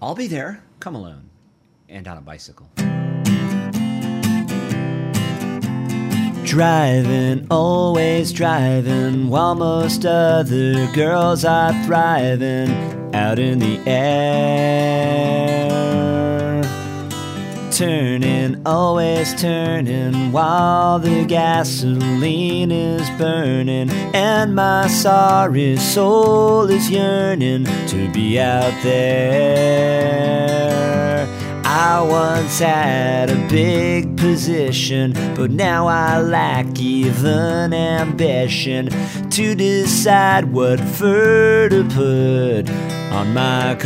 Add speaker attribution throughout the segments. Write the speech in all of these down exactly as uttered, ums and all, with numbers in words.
Speaker 1: I'll be there. Come alone. And on a bicycle. Driving, always driving, while most other girls are thriving out in the air. Turning, always turning, while the gasoline is burning, and my sorry soul is yearning to be out there. I once had a big position, but now I lack even ambition to decide what fur to put on my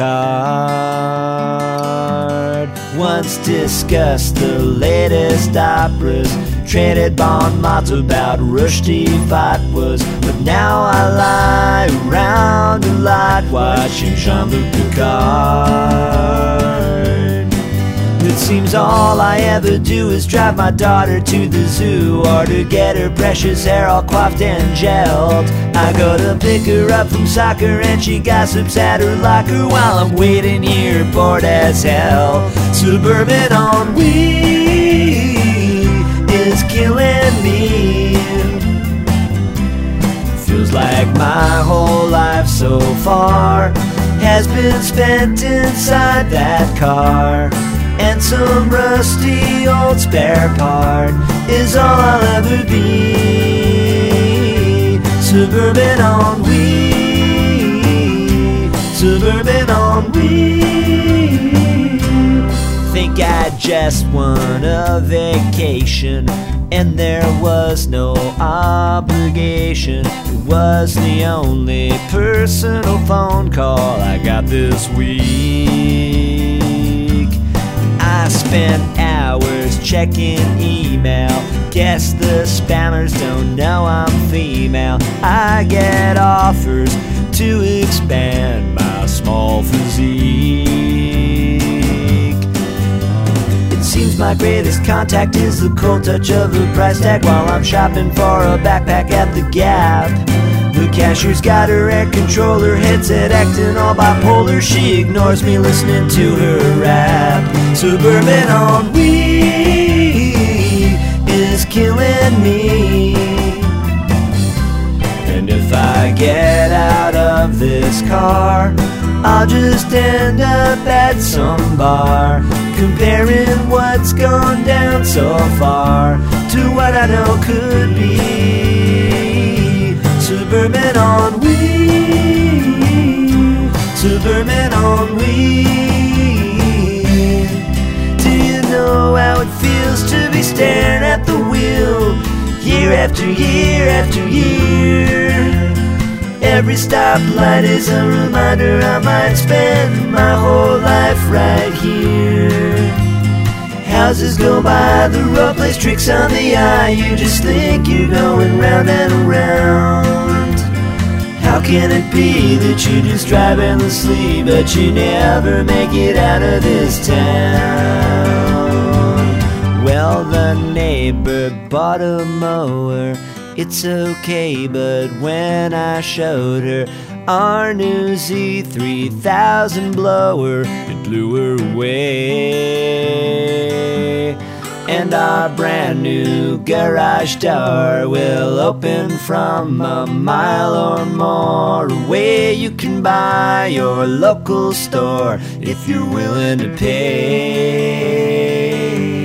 Speaker 1: card. Once discussed the latest operas, traded bon mots about Rushdie fatwas, but now I lie around a lot watching Jean-Luc Picard. It seems all I ever do is drive my daughter to the zoo, or to get her precious hair all coiffed and gelled. I go to pick her up from soccer and she gossips at her locker while I'm waiting here bored as hell. Suburban ennui is killing me. Feels like my whole life so far has been spent inside that car, and some rusty old spare part is all I'll ever be. Suburban ennui, suburban ennui. Think I just won a vacation, and there was no obligation. It was the only personal phone call I got this week. I spent hours checking email. Guess the spammers don't know I'm female. I get offers to expand my small physique. It seems my greatest contact is the cold touch of a price tag while I'm shopping for a backpack at the Gap. The cashier's got her air controller headset acting all bipolar. She ignores me listening to her rap. Suburban ennui is killing me. And if I get out of this car, I'll just end up at some bar, comparing what's gone down so far to what I know could be. Suburban ennui, suburban ennui. Do you know how it feels to be staring at the wheel, year after year after year? Every stoplight is a reminder I might spend my whole life right here. Houses go by, the road plays tricks on the eye. You just think you're going round and around. How can it be that you just drive endlessly, but you never make it out of this town? Well, the neighbor bought a mower. It's okay, but when I showed her our new Z three thousand blower, it blew her away. And our brand new garage door will open from a mile or more away. You can buy your local store if you're willing to pay.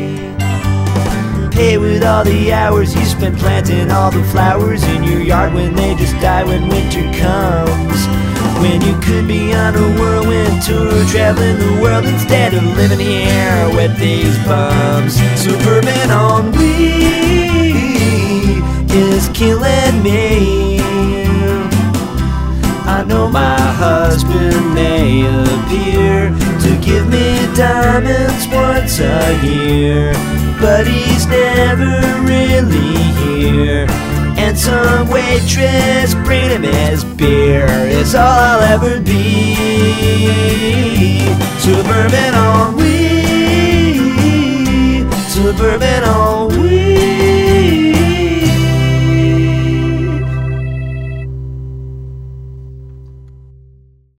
Speaker 1: Pay with all the hours you spend planting all the flowers in your yard when they just die when winter comes. When you could be on a whirlwind tour, traveling the world instead of living here with these bums. Suburban ennui is killing me. I know my husband may appear to give me diamonds once a year, but he's never really here. And some waitress bringing him his beer is all I'll ever be. Suburban ennui, suburban ennui.